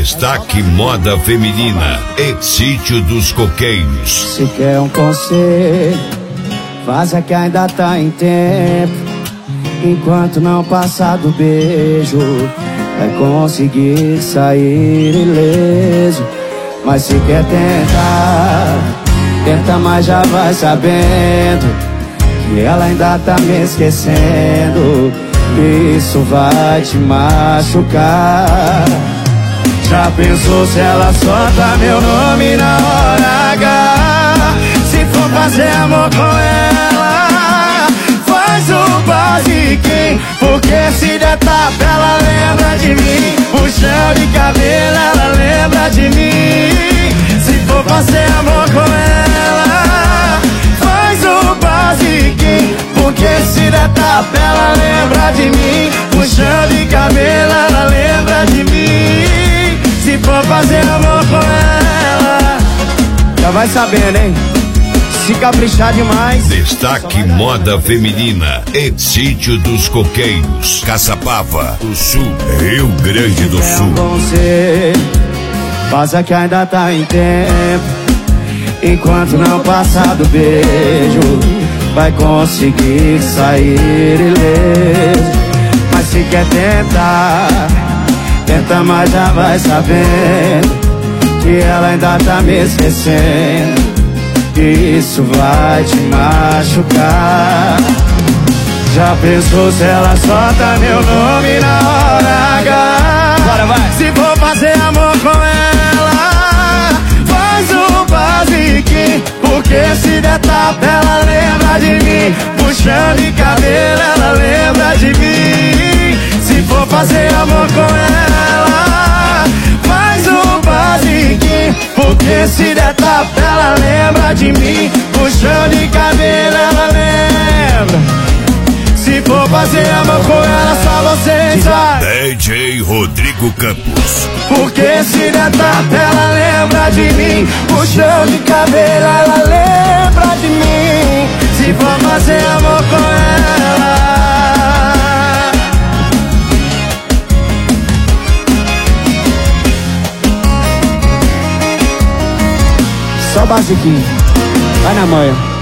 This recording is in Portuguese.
Destaque Moda Feminina e Sítio dos Coqueiros. Se quer um conselho, faça que ainda tá em tempo. Enquanto não passar do beijo, vai conseguir sair ileso. Mas se quer tentar, tenta, mas já vai sabendo que ela ainda tá me esquecendo. Isso vai te machucar. Já pensou se ela solta meu nome na hora H? Se for fazer amor com ela, faz o basiquinho, porque se der tapa ela lembra de mim. Puxão de cabelo ela lembra de mim. Se for fazer amor com ela, faz o basiquinho, porque se der tapa ela lembra de mim. Puxão de cabelo ela lembra de mim. Se for fazer amor com ela, já vai sabendo, hein? Se caprichar demais. Destaque Moda Feminina e Sítio dos Coqueiros, Caçapava do Sul, Rio Grande do Sul. Faça que ainda tá em tempo. Enquanto não passar do beijo, vai conseguir sair ileso. Mas se quer tentar, tenta, mas já vai sabendo que ela ainda tá me esquecendo. Isso vai te machucar. Já pensou se ela solta meu nome na hora H? Bora, vai. Se for fazer amor com ela, faz o basiquinho, porque se der tapa ela lembra de mim. Puxão de cabelo ela lembra de mim. Se for fazer amor com ela, faz o basiquinho, porque se der tapa ela lembra de mim. Puxão de cabelo ela lembra. Se for fazer amor com ela, só você sabe. DJ Rodrigo Campos. Porque se der tapa ela lembra de mim. Puxão de cabelo ela lembra de mim. Se for fazer amor com ela, só basiquinho, vai na manhã.